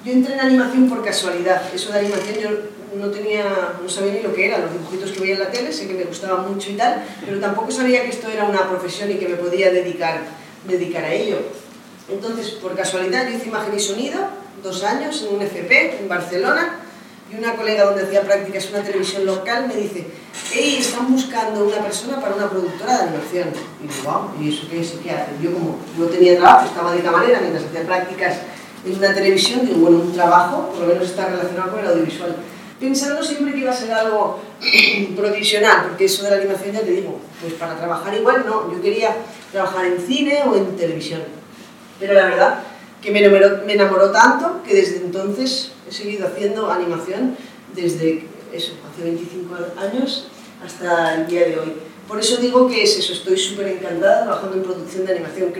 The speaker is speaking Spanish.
Yo entré en animación por casualidad. Eso de animación yo no sabía ni lo que era, los dibujitos que veía en la tele, sé que me gustaban mucho y tal, pero tampoco sabía que esto era una profesión y que me podía dedicar a ello. Entonces, por casualidad, yo hice imagen y sonido, 2 años en un FP en Barcelona, y una colega donde hacía prácticas en una televisión local me dice: hey, están buscando una persona para una productora de animación. Y digo, wow, ¿y eso qué es? ¿Qué hace? Yo, como no tenía trabajo, estaba de camarera mientras hacía prácticas en una televisión, digo, bueno, un trabajo, por lo menos está relacionado con el audiovisual. Pensando siempre que iba a ser algo provisional, porque eso de la animación, ya te digo, pues para trabajar igual no, yo quería trabajar en cine o en televisión. Pero la verdad que me enamoró tanto que desde entonces he seguido haciendo animación desde eso, hace 25 años hasta el día de hoy. Por eso digo que es eso, estoy súper encantada trabajando en producción de animación.